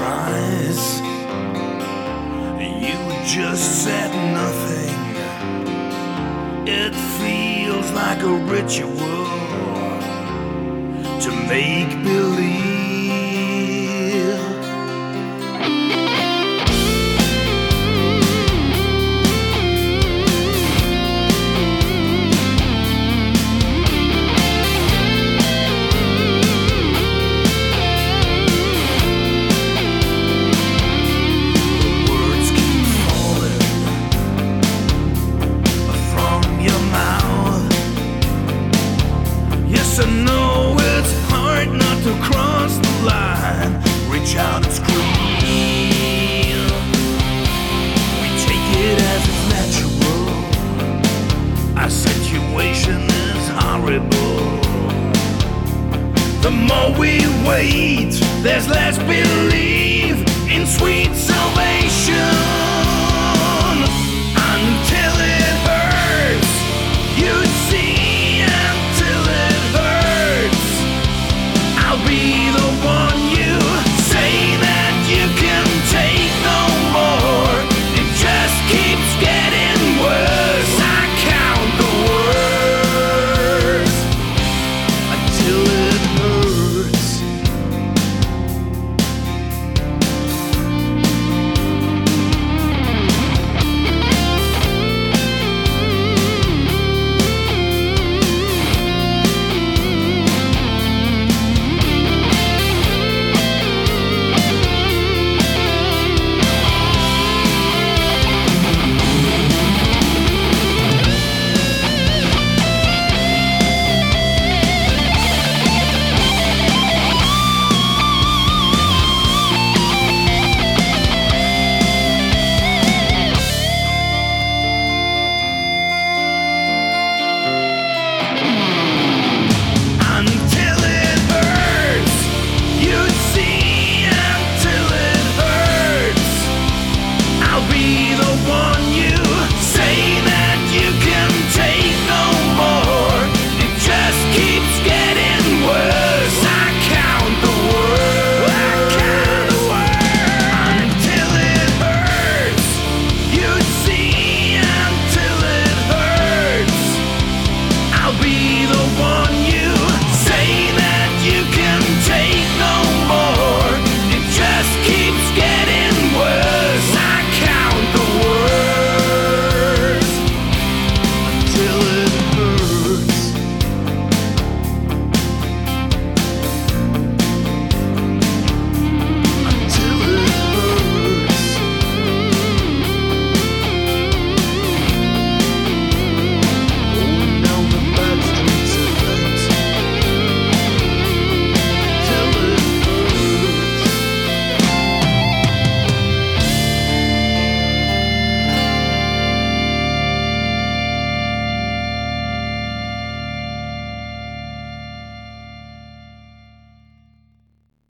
surprise. You just said nothing. It feels like a ritual to make believe. I know it's hard not to cross the line. Reach out and scream. We take it as it's natural. Our situation is horrible. The more we wait, there's less belief in sweet salvation.